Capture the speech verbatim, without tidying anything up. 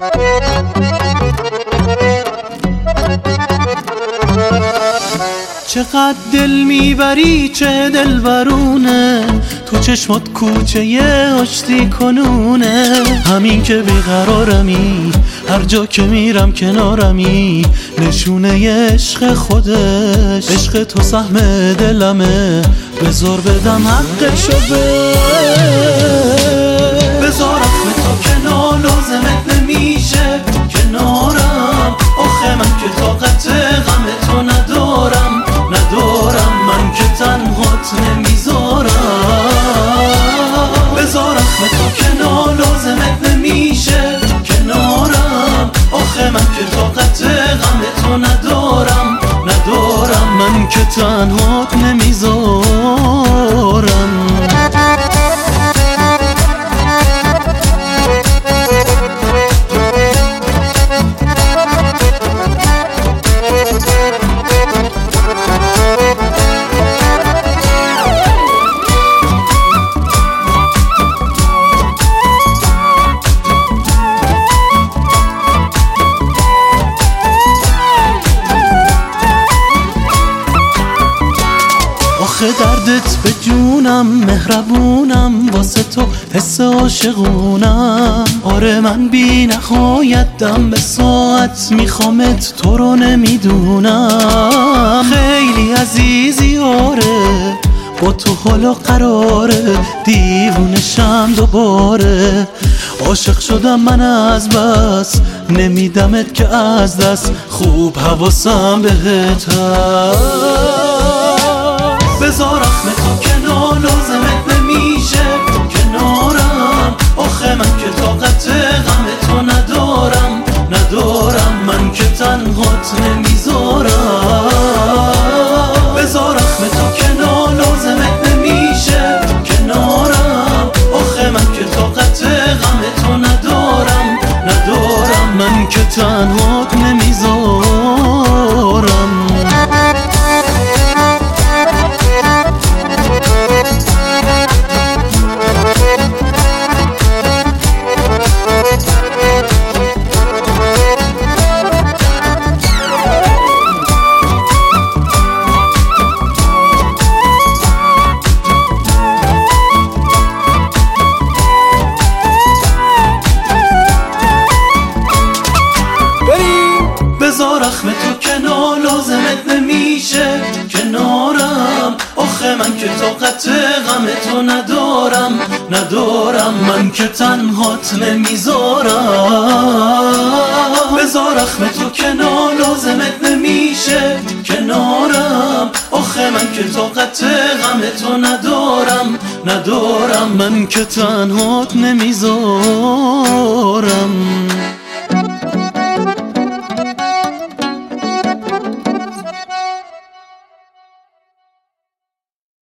چقدر دل میبری چه دلبرونه، تو چشمات کوچه یه آشتی کنونه. همین که بیقرارمی، هر جا که میرم کنارمی، نشونه ی عشق خودش. عشق تو سهم دلمه، بذار بدم حقشو به بذار رحم تو کنار لازمت نمیشه کنارم. آخه من که طاقت غم تو ندارم ندارم، من که تنهات نمیذارم. بذار رحم تو کنار لازمت نمیشه کنارم. آخه من که طاقت غم تو ندارم ندارم، من که تنهات نمیذارم. آخه دردت به جونم، مهربونم واسه تو حس عاشقونم. آره من بی نهایت دم به ساعت میخوامت، تو رو نمیدونم. خیلی عزیزی آره، با تو حالا قراره، دیوونشم دوباره. عاشق شدم من از بس، نمیدمت که از دست، خوب حواسم بهت هست. بذار رحم تو کنار لازمت نمیشه کنارم. آخه من که طاقت غم تو ندارم ندارم، من که تنهات نمیذارم. بذار رحم تو کنار لازمت نمیشه کنارم. آخه من که طاقت غم تو ندارم ندارم، من که تنهات نمیذارم. بذار رحم تو کنار لازمت نمیشه کنارم. آخه من که طاقت غم تو ندارم ندارم، من که تنهات نمیذارم. بذار رحم تو کنار لازمت نمیشه کنارم. آخه من که طاقت غم تو ندارم ندارم، من که تنهات نمیذارم.